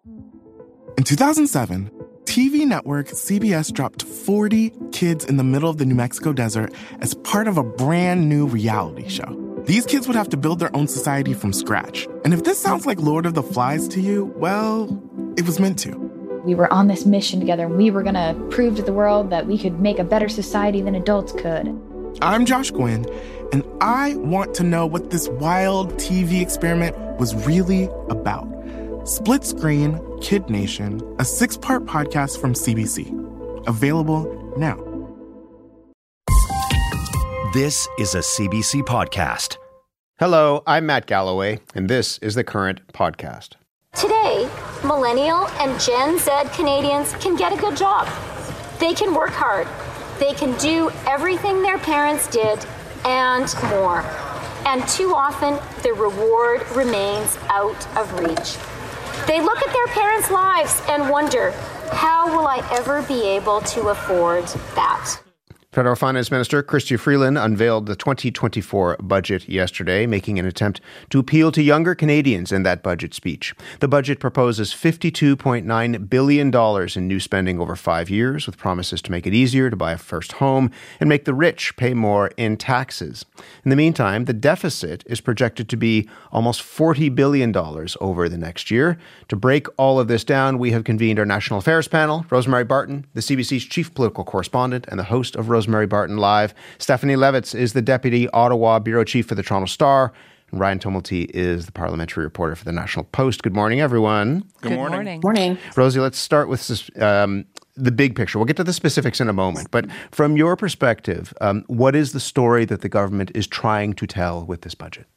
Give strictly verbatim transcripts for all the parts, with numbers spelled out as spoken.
In two thousand seven, T V network C B S dropped forty kids in the middle of the New Mexico desert as part of a brand new reality show. These kids would have to build their own society from scratch. And if this sounds like Lord of the Flies to you, well, it was meant to. We were on this mission together, and we were going to prove to the world that we could make a better society than adults could. I'm Josh Gwynn, and I want to know what this wild T V experiment was really about. Split Screen, Kid Nation, a six-part podcast from C B C. Available now. This is a C B C podcast. Hello, I'm Matt Galloway, and this is The Current Podcast. Today, Millennial and Gen Z Canadians can get a good job. They can work hard. They can do everything their parents did and more. And too often, the reward remains out of reach. They look at their parents' lives and wonder, how will I ever be able to afford that? Federal Finance Minister Chrystia Freeland unveiled the twenty twenty-four budget yesterday, making an attempt to appeal to younger Canadians in that budget speech. The budget proposes fifty-two point nine billion dollars in new spending over five years, with promises to make it easier to buy a first home and make the rich pay more in taxes. In the meantime, the deficit is projected to be almost forty billion dollars over the next year. To break all of this down, we have convened our National Affairs panel. Rosemary Barton, the C B C's chief political correspondent and the host of Rosemary Rosemary Barton Live. Stephanie Levitz is the Deputy Ottawa Bureau Chief for the Toronto Star. And Ryan Tumulty is the parliamentary reporter for the National Post. Good morning, everyone. Good, Good morning. morning. Rosie, let's start with um, the big picture. We'll get to the specifics in a moment. But from your perspective, um, what is the story that the government is trying to tell with this budget?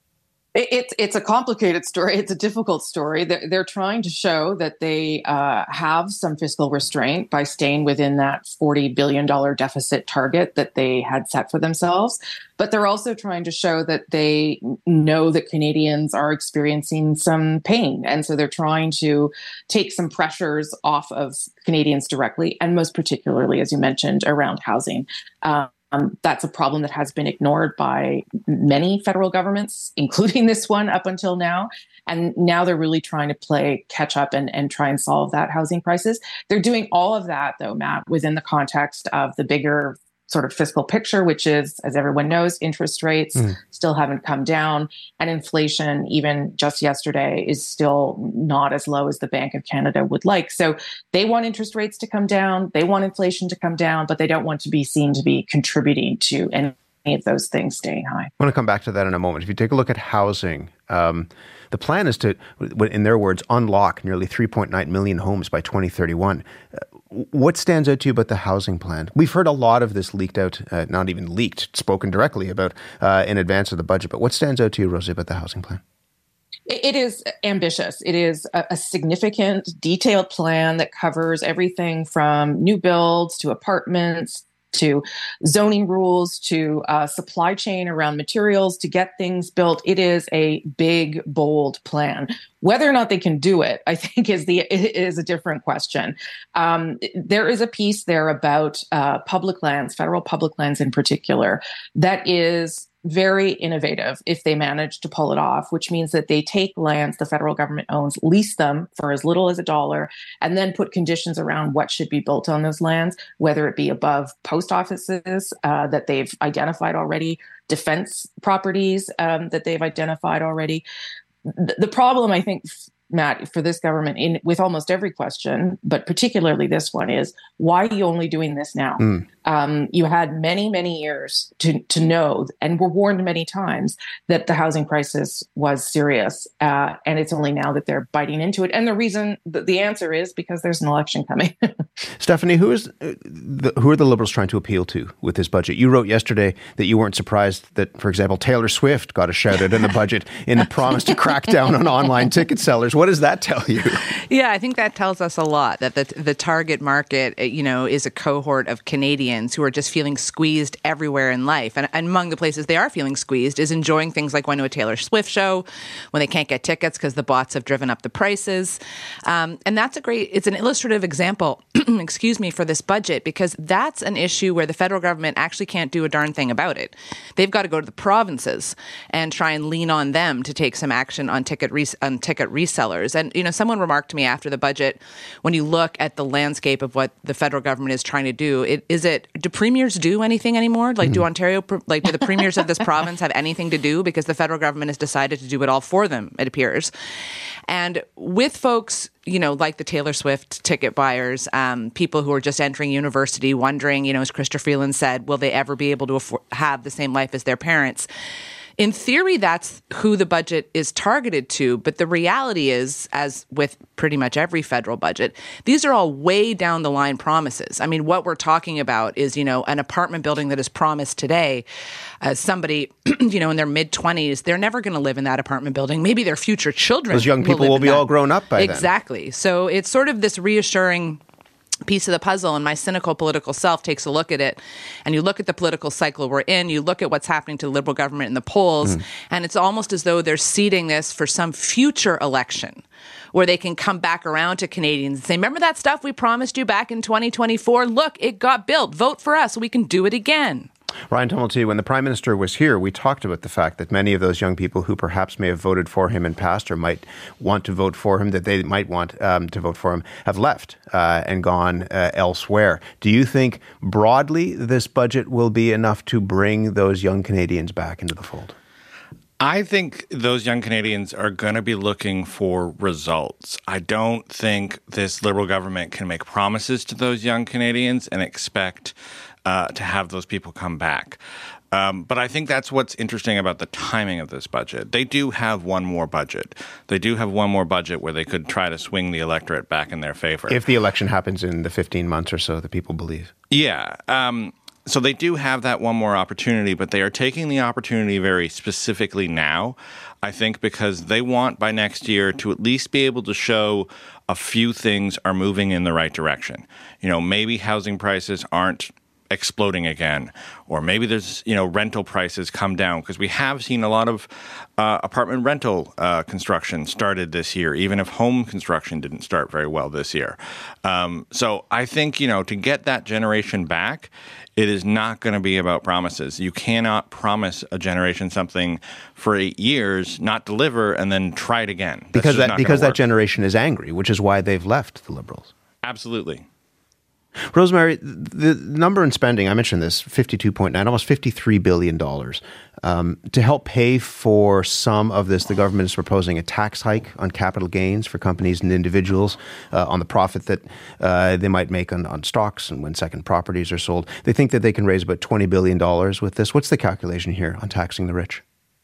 It's it's a complicated story. It's a difficult story. They're, they're trying to show that they uh, have some fiscal restraint by staying within that forty billion dollars deficit target that they had set for themselves. But they're also trying to show that they know that Canadians are experiencing some pain. And so they're trying to take some pressures off of Canadians directly, and most particularly, as you mentioned, around housing. Um, Um, that's a problem that has been ignored by many federal governments, including this one up until now. And now they're really trying to play catch up and, and try and solve that housing crisis. They're doing all of that, though, Matt, within the context of the bigger sort of fiscal picture, which is, as everyone knows, interest rates mm. still haven't come down. And inflation, even just yesterday, is still not as low as the Bank of Canada would like. So they want interest rates to come down. They want inflation to come down, but they don't want to be seen to be contributing to any of those things staying high. I want to come back to that in a moment. If you take a look at housing, um, the plan is to, in their words, unlock nearly three point nine million homes by twenty thirty-one. Uh, what stands out to you about the housing plan? We've heard a lot of this leaked out, uh, not even leaked, spoken directly about uh, in advance of the budget. But what stands out to you, Rosie, about the housing plan? It is ambitious. It is a, a significant, detailed plan that covers everything from new builds to apartments, to zoning rules, to uh, supply chain around materials to get things built. It is a big, bold plan. Whether or not they can do it, I think, is the is a different question. Um, there is a piece there about uh, public lands, federal public lands in particular, that is very innovative if they manage to pull it off, which means that they take lands the federal government owns, lease them for as little as a dollar, and then put conditions around what should be built on those lands, whether it be above post offices uh, that they've identified already, defense properties um, that they've identified already. The, the problem, I think, Matt, for this government, in with almost every question, but particularly this one, is why are you only doing this now? Mm. Um, you had many, many years to to know, and were warned many times, that the housing crisis was serious, uh, and it's only now that they're biting into it. And the reason, the, the answer is because there's an election coming. Stephanie, who is uh, the, who are the Liberals trying to appeal to with this budget? You wrote yesterday that you weren't surprised that, for example, Taylor Swift got a shout out in the budget in the promise to crack down on online ticket sellers. What does that tell you? Yeah, I think that tells us a lot, that the the target market, you know, is a cohort of Canadians who are just feeling squeezed everywhere in life. And, and among the places they are feeling squeezed is enjoying things like going to a Taylor Swift show when they can't get tickets because the bots have driven up the prices. Um, and that's a great, it's an illustrative example, excuse me, for this budget, because that's an issue where the federal government actually can't do a darn thing about it. They've got to go to the provinces and try and lean on them to take some action on ticket res- on ticket resellers. And, you know, someone remarked to me me after the budget, when you look at the landscape of what the federal government is trying to do, it, is it, do premiers do anything anymore? Like, mm. do Ontario, like, do the premiers of this province have anything to do? Because the federal government has decided to do it all for them, it appears. And with folks, you know, like the Taylor Swift ticket buyers, um, people who are just entering university, wondering, you know, as Chrystia Freeland said, will they ever be able to afford, have the same life as their parents? In theory, that's who the budget is targeted to. But the reality is, as with pretty much every federal budget, these are all way down the line promises. I mean, what we're talking about is, you know, an apartment building that is promised today. Uh, somebody, you know, in their mid-twenties, they're never going to live in that apartment building. Maybe their future children Those young people will, will be that. all grown up by exactly. then. Exactly. So it's sort of this reassuring piece of the puzzle, and my cynical political self takes a look at it, and you look at the political cycle we're in, you look at what's happening to the Liberal government in the polls, mm. and it's almost as though they're seeding this for some future election where they can come back around to Canadians and say, remember that stuff we promised you back in twenty twenty-four? Look, it got built. Vote for us so we can do it again. Ryan Tumulty, when the Prime Minister was here, we talked about the fact that many of those young people who perhaps may have voted for him in past or might want to vote for him, that they might want um, to vote for him, have left uh, and gone uh, elsewhere. Do you think broadly this budget will be enough to bring those young Canadians back into the fold? I think those young Canadians are going to be looking for results. I don't think this Liberal government can make promises to those young Canadians and expect uh, to have those people come back. Um, but I think that's what's interesting about the timing of this budget. They do have one more budget. They do have one more budget where they could try to swing the electorate back in their favor. If the election happens in the fifteen months or so that people believe. Yeah. Um, so they do have that one more opportunity, but they are taking the opportunity very specifically now, I think, because they want by next year to at least be able to show a few things are moving in the right direction. You know, maybe housing prices aren't exploding again, or maybe there's, you know, rental prices come down, because we have seen a lot of uh, apartment rental uh, construction started this year, even if home construction didn't start very well this year. Um, so I think, you know, to get that generation back, it is not going to be about promises. You cannot promise a generation something for eight years, not deliver, and then try it again. That's because that because that work. generation is angry, which is why they've left the Liberals. Absolutely. Rosemary, the number in spending, I mentioned this, fifty-two point nine, almost fifty-three billion dollars. Um, to help pay for some of this, the government is proposing a tax hike on capital gains for companies and individuals uh, on the profit that uh, they might make on, on stocks and when second properties are sold. They think that they can raise about twenty billion dollars with this. What's the calculation here on taxing the rich?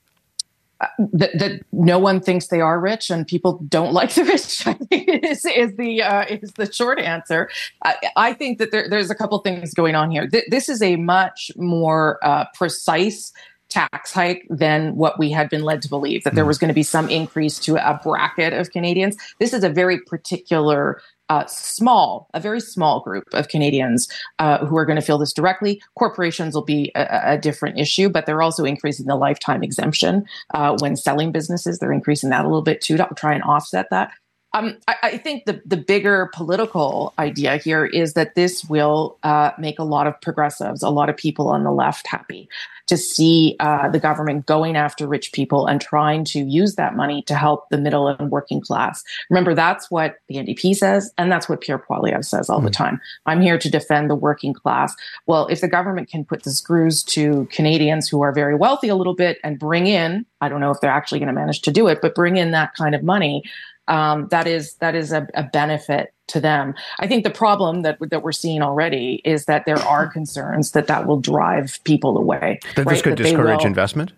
Uh, that, that no one thinks they are rich and people don't like the rich, I think is, is the uh, is the short answer. I, I think that there, there's a couple things going on here. Th- this is a much more uh, precise tax hike than what we had been led to believe, that there was going to be some increase to a bracket of Canadians. This is a very particular Uh, small, a very small group of Canadians uh, who are going to feel this directly. Corporations will be a, a different issue, but they're also increasing the lifetime exemption uh, when selling businesses. They're increasing that a little bit too to try and offset that. Um, I, I think the, the bigger political idea here is that this will uh, make a lot of progressives, a lot of people on the left happy to see uh, the government going after rich people and trying to use that money to help the middle and working class. Remember, that's what the N D P says, and that's what Pierre Poilievre says all mm. the time. I'm here to defend the working class. Well, if the government can put the screws to Canadians who are very wealthy a little bit and bring in, I don't know if they're actually going to manage to do it, but bring in that kind of money, Um, that is that is a, a benefit to them. I think the problem that that we're seeing already is that there are concerns that that will drive people away. That right? this could that discourage will, investment?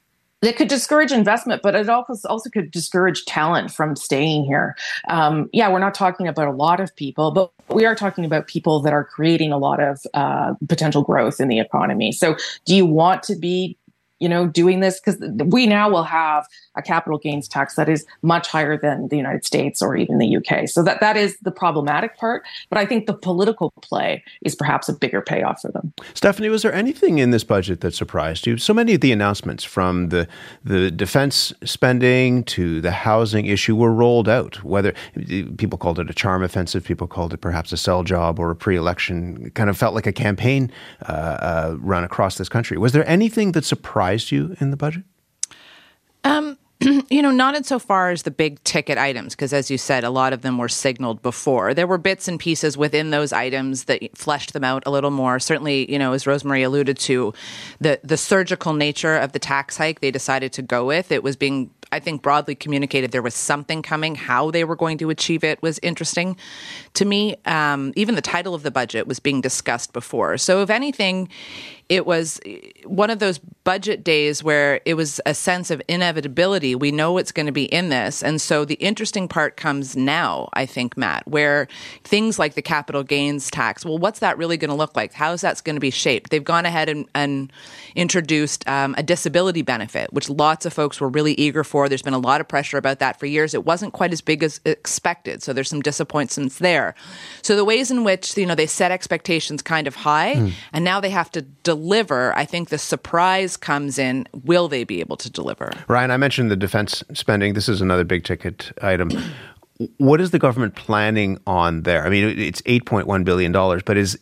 It could discourage investment, but it also, also could discourage talent from staying here. Um, yeah, we're not talking about a lot of people, but we are talking about people that are creating a lot of uh, potential growth in the economy. So do you want to be you know, doing this? Because we now will have a capital gains tax that is much higher than the United States or even the U K. So that, that is the problematic part. But I think the political play is perhaps a bigger payoff for them. Stephanie, was there anything in this budget that surprised you? So many of the announcements, from the the defense spending to the housing issue, were rolled out. Whether people called it a charm offensive, people called it perhaps a sell job or a pre-election, it kind of felt like a campaign uh, uh, run across this country. Was there anything that surprised you in the budget? Um, you know, not insofar as the big ticket items, because as you said, a lot of them were signaled before. There were bits and pieces within those items that fleshed them out a little more. Certainly, you know, as Rosemary alluded to, the, the surgical nature of the tax hike they decided to go with, it was being, I think, broadly communicated there was something coming. How they were going to achieve it was interesting to me. Um, even the title of the budget was being discussed before. So if anything, it was one of those budget days where it was a sense of inevitability. We know what's going to be in this. And so the interesting part comes now, I think, Matt, where things like the capital gains tax, well, what's that really going to look like? How is that going to be shaped? They've gone ahead and, and introduced um, a disability benefit, which lots of folks were really eager for. There's been a lot of pressure about that for years. It wasn't quite as big as expected. So there's some disappointments there. So the ways in which, you know, they set expectations kind of high, mm. and now they have to deliver. Deliver, I think the surprise comes in, will they be able to deliver? Ryan, I mentioned the defense spending. This is another big ticket item. What is the government planning on there? I mean, it's eight point one billion dollars, but is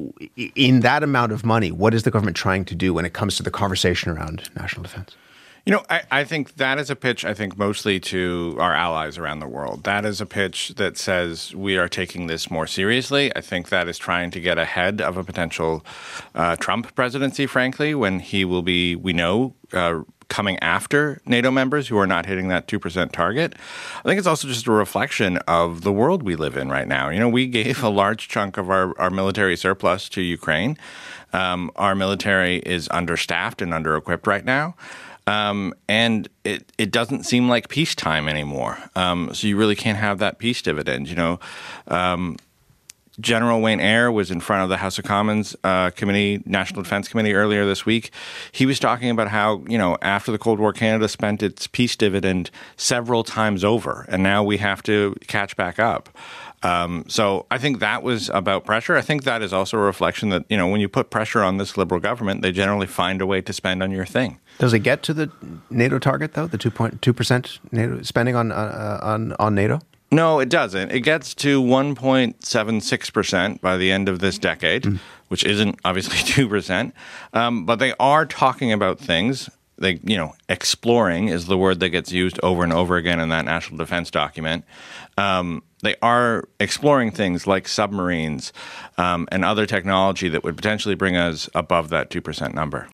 in that amount of money, what is the government trying to do when it comes to the conversation around national defense? You know, I, I think that is a pitch, I think, mostly to our allies around the world. That is a pitch that says we are taking this more seriously. I think that is trying to get ahead of a potential uh, Trump presidency, frankly, when he will be, we know, uh, coming after NATO members who are not hitting that two percent target. I think it's also just a reflection of the world we live in right now. You know, we gave a large chunk of our, our military surplus to Ukraine. Um, our military is understaffed and under-equipped right now. Um, and it, it doesn't seem like peacetime anymore. Um, so you really can't have that peace dividend. You know, um, General Wayne Eyre was in front of the House of Commons uh, Committee, National Defense Committee earlier this week. He was talking about how, you know, after the Cold War, Canada spent its peace dividend several times over, and now we have to catch back up. Um, so I think that was about pressure. I think that is also a reflection that, you know, when you put pressure on this Liberal government, they generally find a way to spend on your thing. Does it get to the NATO target, though, the two point two percent NATO spending on, uh, on, on NATO? No, it doesn't. It gets to one point seven six percent by the end of this decade, mm. which isn't obviously two percent. Um, but they are talking about things. They, you know, exploring is the word that gets used over and over again in that national defense document. Um, they are exploring things like submarines um, and other technology that would potentially bring us above that two percent number.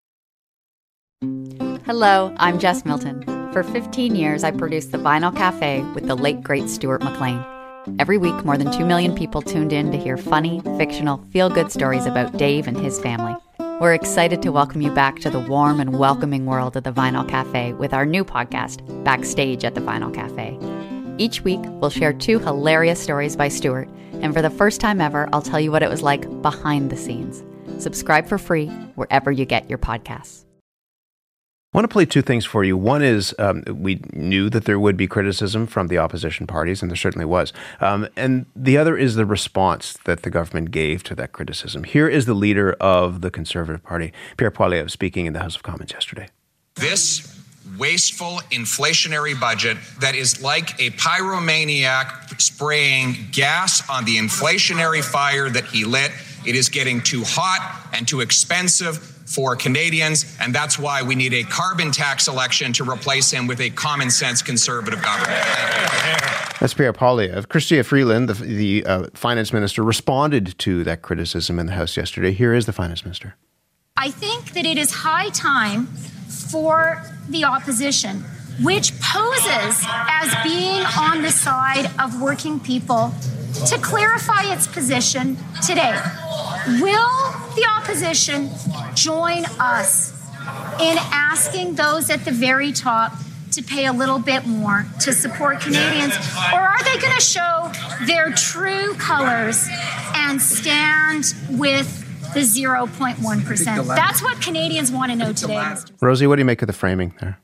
Hello, I'm Jess Milton. For fifteen years, I produced The Vinyl Cafe with the late, great Stuart McLean. Every week, more than two million people tuned in to hear funny, fictional, feel-good stories about Dave and his family. We're excited to welcome you back to the warm and welcoming world of The Vinyl Cafe with our new podcast, Backstage at The Vinyl Cafe. Each week, we'll share two hilarious stories by Stuart, and for the first time ever, I'll tell you what it was like behind the scenes. Subscribe for free wherever you get your podcasts. I want to play two things for you. One is um, we knew that there would be criticism from the opposition parties, and there certainly was. Um, and the other is the response that the government gave to that criticism. Here is the leader of the Conservative Party, Pierre Poilievre, speaking in the House of Commons yesterday. This wasteful inflationary budget that is like a pyromaniac spraying gas on the inflationary fire that he lit. It is getting too hot and too expensive for Canadians, and that's why we need a carbon tax election to replace him with a common sense conservative government. That's Pierre Poilievre. Chrystia Freeland, the, the uh, finance minister, responded to that criticism in the House yesterday. Here is the finance minister. I think that it is high time for the opposition, which poses as being on the side of working people, to clarify its position today. Will the opposition join us in asking those at the very top to pay a little bit more to support Canadians? Or are they going to show their true colors and stand with the zero point one percent? That's what Canadians want to know today, Mister Rosie, what do you make of the framing there?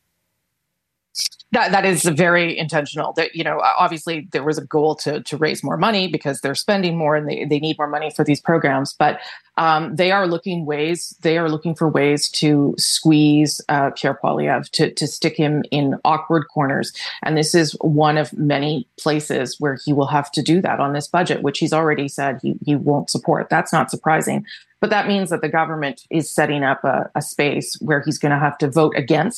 That that is very intentional. That, you know, obviously there was a goal to to raise more money because they're spending more and they, they need more money for these programs. But um, they are looking ways. They are looking for ways to squeeze uh, Pierre Poilievre, to to stick him in awkward corners. And this is one of many places where he will have to do that on this budget, which he's already said he he won't support. That's not surprising. But that means that the government is setting up a, a space where he's going to have to vote against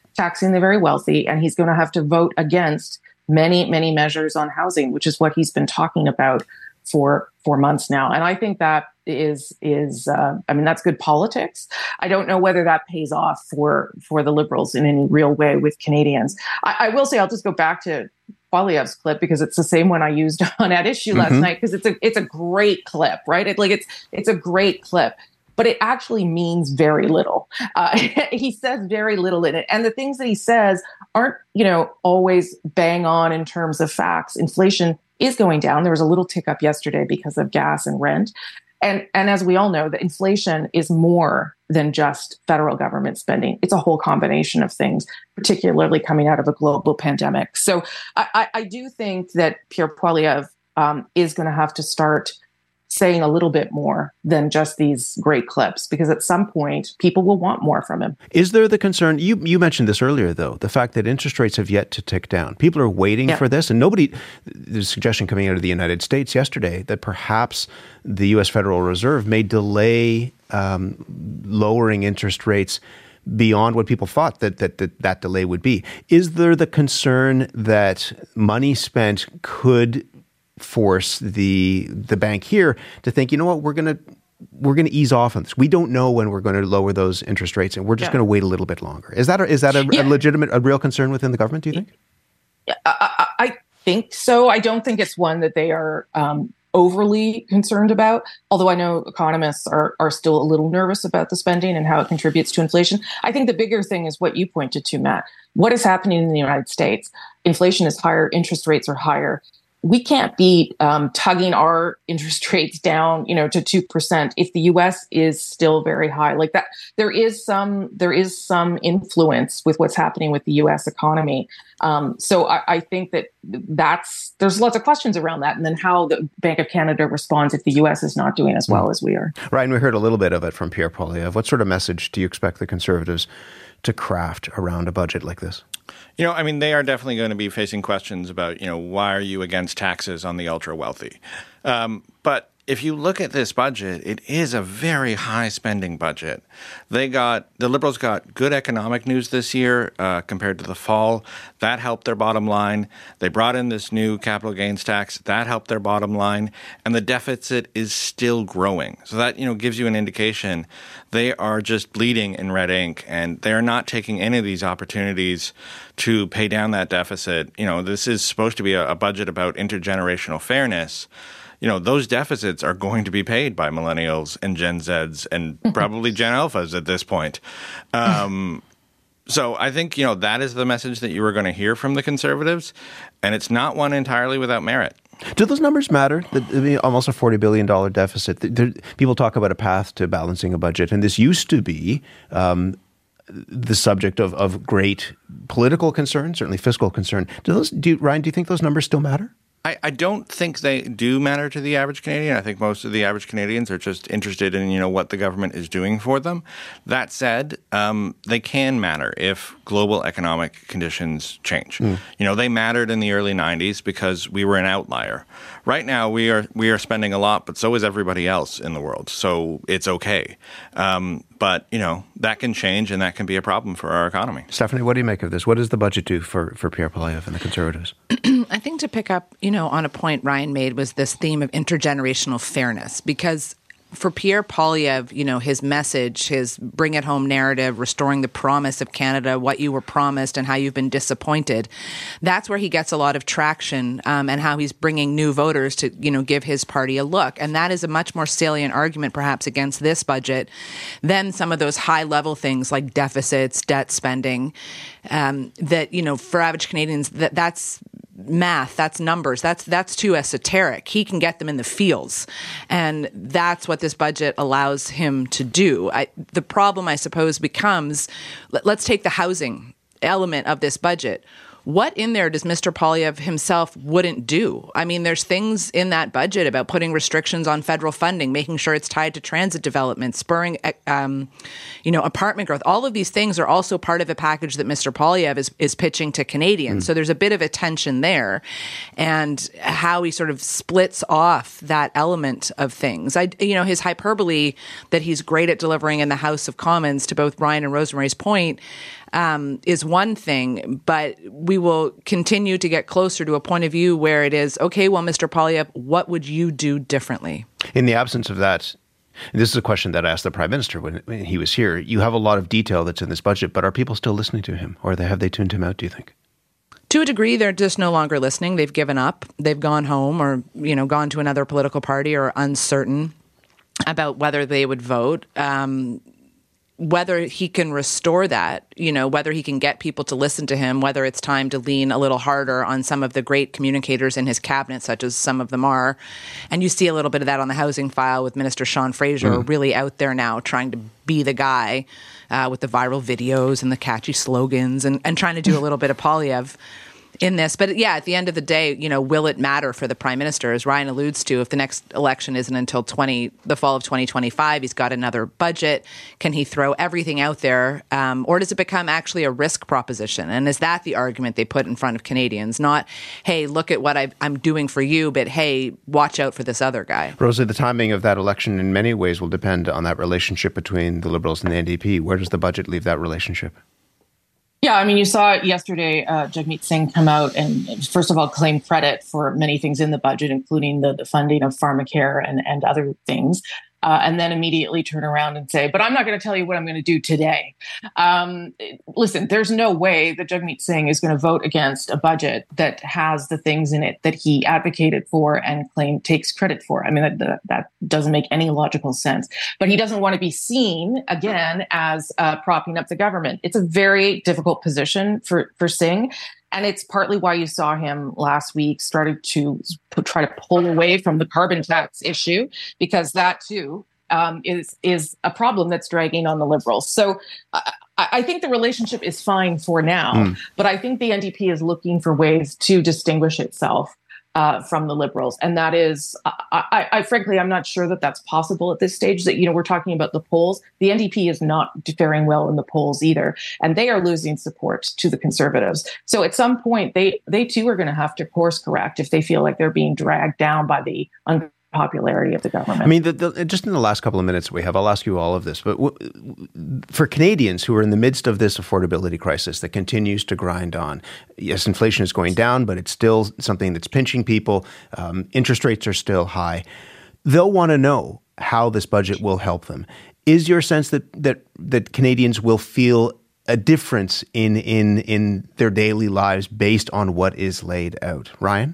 taxing the very wealthy, and he's going to have to vote against many, many measures on housing, which is what he's been talking about for four months now. And I think that is, is uh, I mean, that's good politics. I don't know whether that pays off for, for the Liberals in any real way with Canadians. I, I will say, I'll just go back to Poilievre's clip because it's the same one I used on At Issue last mm-hmm. night, because it's a it's a great clip, right? It, like it's it's a great clip, but it actually means very little. Uh, he says very little in it, and the things that he says aren't, you know, always bang on in terms of facts. Inflation is going down. There was a little tick up yesterday because of gas and rent. And and as we all know, the inflation is more than just federal government spending. It's a whole combination of things, particularly coming out of a global pandemic. So I, I, I do think that Pierre Poilievre um, is going to have to start saying a little bit more than just these great clips, because at some point people will want more from him. Is there the concern, you you mentioned this earlier though, the fact that interest rates have yet to tick down. People are waiting yeah. for this, and nobody, there's a suggestion coming out of the United States yesterday that perhaps the U S Federal Reserve may delay um, lowering interest rates beyond what people thought that, that that that delay would be. Is there the concern that money spent could force the the bank here to think, you know what, we're going to we're going to ease off on this. We don't know when we're going to lower those interest rates, and we're just yeah. going to wait a little bit longer. Is that a, is that a, yeah. a legitimate, a real concern within the government, do you think? I, I, I think so. I don't think it's one that they are um, overly concerned about, although I know economists are are still a little nervous about the spending and how it contributes to inflation. I think the bigger thing is what you pointed to, Matt. What is happening in the United States? Inflation is higher, interest rates are higher. We can't be um, tugging our interest rates down, you know, to two percent if the U S is still very high. Like that, there is some there is some influence with what's happening with the U S economy. Um, so I, I think that that's there's lots of questions around that, and then how the Bank of Canada responds if the U S is not doing as well mm. as we are. Ryan, we heard a little bit of it from Pierre Poilievre. What sort of message do you expect the Conservatives to craft around a budget like this? You know, I mean, they are definitely going to be facing questions about, you know, why are you against taxes on the ultra wealthy? Um, but if you look at this budget, it is a very high spending budget. They got the Liberals got good economic news this year uh, compared to the fall. That helped their bottom line. They brought in this new capital gains tax. That helped their bottom line. And the deficit is still growing. So that, you know, gives you an indication they are just bleeding in red ink, and they're not taking any of these opportunities to pay down that deficit. You know, this is supposed to be a, a budget about intergenerational fairness. You know, those deficits are going to be paid by millennials and Gen Zs and probably Gen Alphas at this point. Um, so I think, you know, that is the message that you were going to hear from the Conservatives, and it's not one entirely without merit. Do those numbers matter? The, I mean, almost a forty billion dollars deficit. There, people talk about a path to balancing a budget, and this used to be um, the subject of, of great political concern, certainly fiscal concern. Do those, do, Ryan, do you think those numbers still matter? I, I don't think they do matter to the average Canadian. I think most of the average Canadians are just interested in, you know, what the government is doing for them. That said, um, they can matter if global economic conditions change. Mm. You know, they mattered in the early nineties because we were an outlier. Right now, we are we are spending a lot, but so is everybody else in the world. So it's okay. Um, but, you know, that can change, and that can be a problem for our economy. Stephanie, what do you make of this? What does the budget do for, for Pierre Poilievre and the Conservatives? I think to pick up, you know, on a point Ryan made was this theme of intergenerational fairness, because for Pierre Poilievre, you know, his message, his bring it home narrative, restoring the promise of Canada, what you were promised and how you've been disappointed, that's where he gets a lot of traction, um, and how he's bringing new voters to, you know, give his party a look. And that is a much more salient argument perhaps against this budget than some of those high level things like deficits, debt spending, um, that, you know, for average Canadians, that that's math, that's numbers, that's that's too esoteric. He can get them in the fields, and that's what this budget allows him to do. I, the problem, I suppose, becomes, let, let's take the housing element of this budget. What in there does Mister Poilievre himself wouldn't do? I mean, there's things in that budget about putting restrictions on federal funding, making sure it's tied to transit development, spurring, um, you know, apartment growth. All of these things are also part of a package that Mister Poilievre is, is pitching to Canadians. Mm. So there's a bit of a tension there, and how he sort of splits off that element of things. I, you know, his hyperbole that he's great at delivering in the House of Commons, to both Ryan and Rosemary's point, um, is one thing, but we will continue to get closer to a point of view where it is, okay, well, Mister Poilievre, what would you do differently? In the absence of that, this is a question that I asked the Prime Minister when, when he was here. You have a lot of detail that's in this budget, but are people still listening to him, or have they tuned him out, do you think? To a degree, they're just no longer listening. They've given up. They've gone home or, you know, gone to another political party or uncertain about whether they would vote. Um, whether he can restore that, you know, whether he can get people to listen to him, whether it's time to lean a little harder on some of the great communicators in his cabinet, such as some of them are. And you see a little bit of that on the housing file with Minister Sean Fraser, mm. really out there now trying to be the guy uh, with the viral videos and the catchy slogans and, and trying to do a little bit of Poilievre in this. But yeah, at the end of the day, you know, will it matter for the Prime Minister? As Ryan alludes to, if the next election isn't until twenty the fall of twenty twenty-five, he's got another budget. Can he throw everything out there? Um, or does it become actually a risk proposition? And is that the argument they put in front of Canadians? Not, hey, look at what I've, I'm doing for you, but hey, watch out for this other guy. Rosie, the timing of that election in many ways will depend on that relationship between the Liberals and the N D P. Where does the budget leave that relationship? Yeah, I mean, you saw it yesterday, uh, Jagmeet Singh come out and, first of all, claim credit for many things in the budget, including the, the funding of pharmacare and, and other things, uh, and then immediately turn around and say, but I'm not going to tell you what I'm going to do today. Um, listen, there's no way that Jagmeet Singh is going to vote against a budget that has the things in it that he advocated for and claimed takes credit for. I mean, that, that doesn't make any logical sense. But he doesn't want to be seen, again, as uh, propping up the government. It's a very difficult position for, for Singh. And it's partly why you saw him last week started to try to pull away from the carbon tax issue, because that, too, um, is is a problem that's dragging on the Liberals. So uh, I think the relationship is fine for now, mm. but I think the N D P is looking for ways to distinguish itself Uh, from the Liberals. And that is, I, I, I frankly, I'm not sure that that's possible at this stage. That, you know, we're talking about the polls. The N D P is not faring well in the polls either. And they are losing support to the Conservatives. So at some point, they, they too are going to have to course correct if they feel like they're being dragged down by the unpopularity of the government. I mean, the, the, just in the last couple of minutes we have, I'll ask you all of this, but w- for Canadians who are in the midst of this affordability crisis that continues to grind on, yes, inflation is going down, but it's still something that's pinching people. Um, interest rates are still high. They'll want to know how this budget will help them. Is your sense that that that Canadians will feel a difference in in in their daily lives based on what is laid out? Ryan?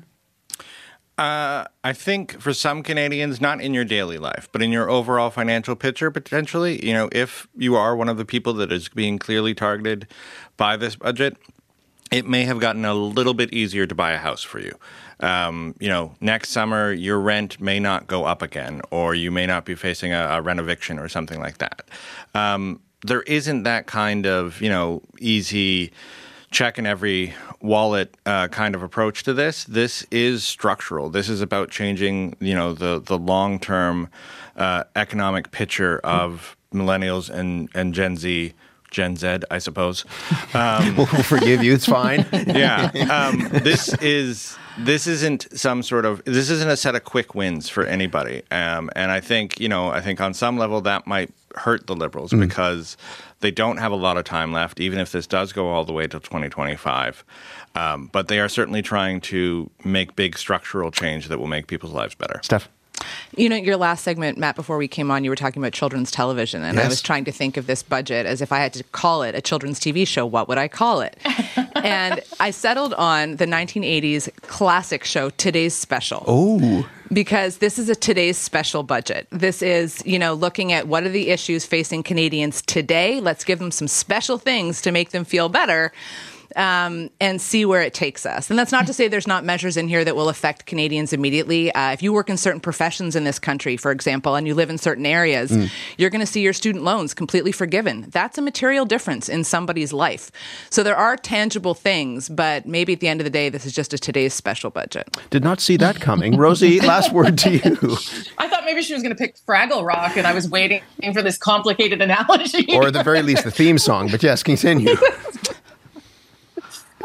Uh, I think for some Canadians, not in your daily life, but in your overall financial picture, potentially, you know, if you are one of the people that is being clearly targeted by this budget, it may have gotten a little bit easier to buy a house for you. Um, you know, next summer, your rent may not go up again, or you may not be facing a, a rent eviction or something like that. Um, there isn't that kind of, you know, easy check in every wallet uh, kind of approach to this. This is structural. This is about changing, you know, the the long term uh, economic picture of millennials and and Gen Z. Gen Z, I suppose. Um, we'll forgive you. It's fine. Yeah. Um, this is this isn't some sort of this isn't a set of quick wins for anybody. Um, and I think you know I think on some level that might hurt the Liberals mm. because they don't have a lot of time left, even if this does go all the way to twenty twenty-five. Um, but they are certainly trying to make big structural change that will make people's lives better. Steph? You know, your last segment, Matt, before we came on, you were talking about children's television. And yes. I was trying to think of this budget as if I had to call it a children's T V show, what would I call it? And I settled on the nineteen eighties classic show, Today's Special. Oh. Because this is a Today's Special budget. This is, you know, looking at what are the issues facing Canadians today. Let's give them some special things to make them feel better. Um, and see where it takes us. And that's not to say there's not measures in here that will affect Canadians immediately. Uh, if you work in certain professions in this country, for example, and you live in certain areas, mm. you're going to see your student loans completely forgiven. That's a material difference in somebody's life. So there are tangible things, but maybe at the end of the day, this is just a Today's Special budget. Did not see that coming. Rosie, last word to you. I thought maybe she was going to pick Fraggle Rock, and I was waiting for this complicated analogy. Or at the very least, the theme song. But yes, continue.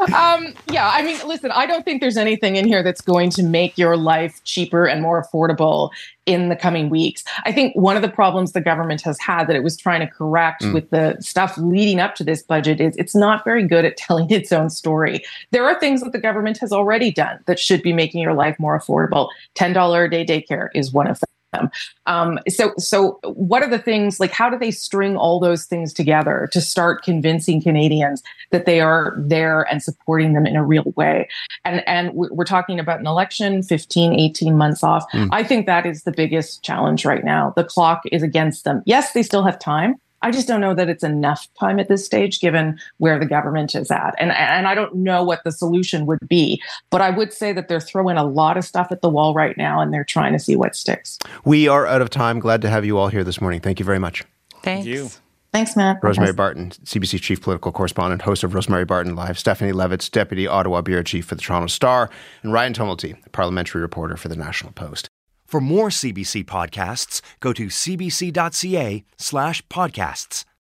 um, yeah, I mean, listen, I don't think there's anything in here that's going to make your life cheaper and more affordable in the coming weeks. I think one of the problems the government has had that it was trying to correct mm. with the stuff leading up to this budget is it's not very good at telling its own story. There are things that the government has already done that should be making your life more affordable. ten dollars a day daycare is one of them. Um, so, so what are the things, like, how do they string all those things together to start convincing Canadians that they are there and supporting them in a real way? And, and we're talking about an election, fifteen, eighteen months off. Mm. I think that is the biggest challenge right now. The clock is against them. Yes, they still have time. I just don't know that it's enough time at this stage, given where the government is at. And, and I don't know what the solution would be. But I would say that they're throwing a lot of stuff at the wall right now, and they're trying to see what sticks. We are out of time. Glad to have you all here this morning. Thank you very much. Thanks. Thank you. Thanks, Matt. Rosemary Thanks. Barton, C B C Chief Political Correspondent, host of Rosemary Barton Live. Stephanie Levitz, Deputy Ottawa Bureau Chief for the Toronto Star. And Ryan Tumulty, Parliamentary Reporter for the National Post. For more C B C podcasts, go to cbc.ca slash podcasts.